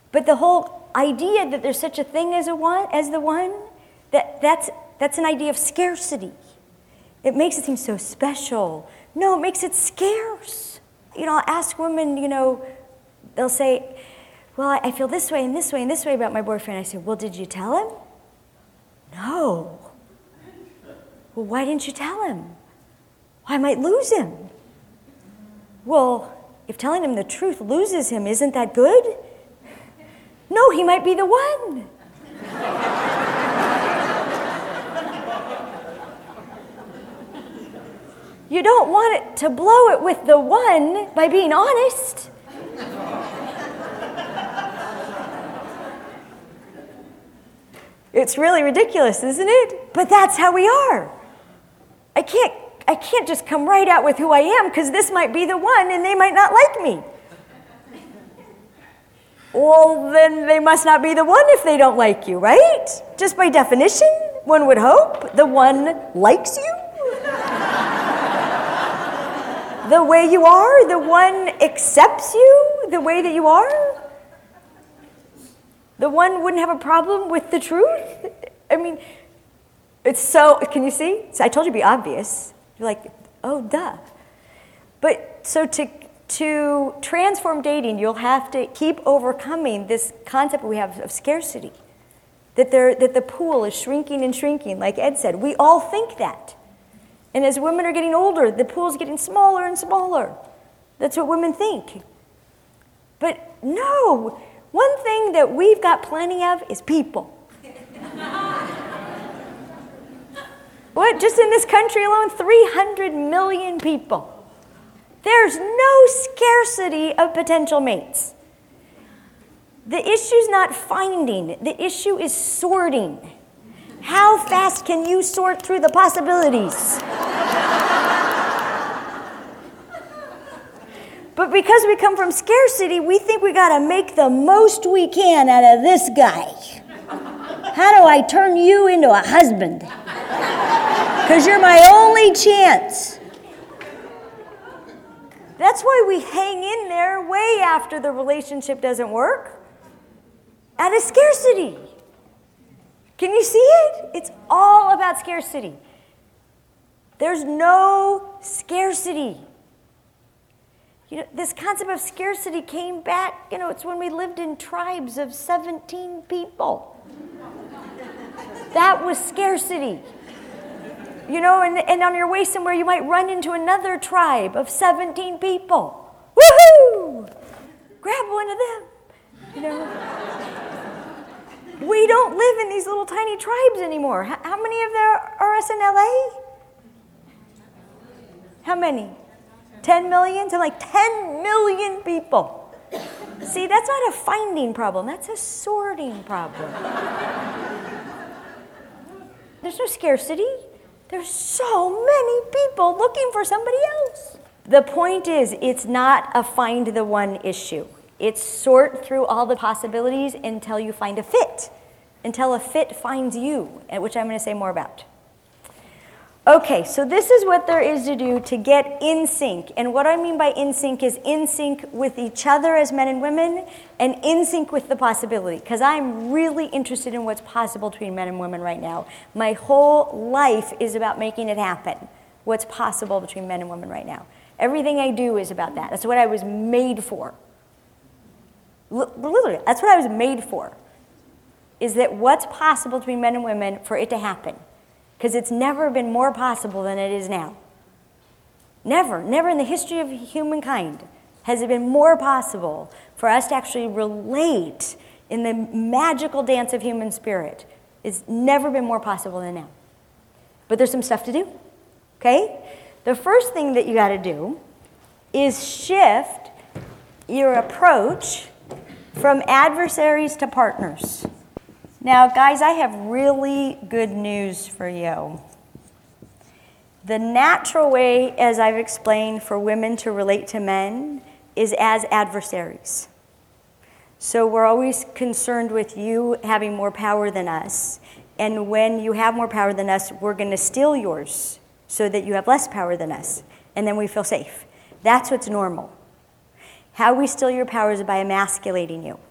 But the whole idea that there's such a thing as the one, that's an idea of scarcity. It makes it seem so special. No, it makes it scarce. I'll ask women, they'll say, well, I feel this way and this way and this way about my boyfriend. I say, well, did you tell him? No. Well, why didn't you tell him? Well, I might lose him. Well, if telling him the truth loses him, isn't that good? No, he might be the one. You don't want it to blow it with the one by being honest. It's really ridiculous, isn't it? But that's how we are. I can't just come right out with who I am because this might be the one and they might not like me. Well, then they must not be the one if they don't like you, right? Just by definition, one would hope the one likes you. The way you are, the one accepts you the way that you are. The one wouldn't have a problem with the truth. I mean, it's so, can you see? So I told you to be obvious. You're like, oh, duh. But so to transform dating, you'll have to keep overcoming this concept we have of scarcity. That the pool is shrinking and shrinking, like Ed said. We all think that. And as women are getting older, the pool's getting smaller and smaller. That's what women think. But no, one thing that we've got plenty of is people. What? Just in this country alone, 300 million people. There's no scarcity of potential mates. The issue's not finding. The issue is sorting. How fast can you sort through the possibilities? But because we come from scarcity, we think we got to make the most we can out of this guy. How do I turn you into a husband? Because you're my only chance. That's why we hang in there way after the relationship doesn't work. Out of scarcity. Can you see it? It's all about scarcity. There's no scarcity. This concept of scarcity came back, it's when we lived in tribes of 17 people. That was scarcity. And on your way somewhere, you might run into another tribe of 17 people. Woohoo! Grab one of them. We don't live in these little tiny tribes anymore. How many of there are us in LA? How many? 10 million? So like 10 million people. See, that's not a finding problem. That's a sorting problem. There's no scarcity. There's so many people looking for somebody else. The point is, it's not a find the one issue. It's sort through all the possibilities until you find a fit. Until a fit finds you, which I'm going to say more about. Okay, so this is what there is to do to get in sync. And what I mean by in sync is in sync with each other as men and women and in sync with the possibility. Because I'm really interested in what's possible between men and women right now. My whole life is about making it happen. What's possible between men and women right now. Everything I do is about that. That's what I was made for. Literally, that's what I was made for. Is that what's possible between men and women for it to happen. Because it's never been more possible than it is now. Never in the history of humankind has it been more possible for us to actually relate in the magical dance of human spirit. It's never been more possible than now. But there's some stuff to do, okay? The first thing that you got to do is shift your approach from adversaries to partners. Now, guys, I have really good news for you. The natural way, as I've explained, for women to relate to men is as adversaries. So we're always concerned with you having more power than us. And when you have more power than us, we're going to steal yours so that you have less power than us. And then we feel safe. That's what's normal. How we steal your power is by emasculating you.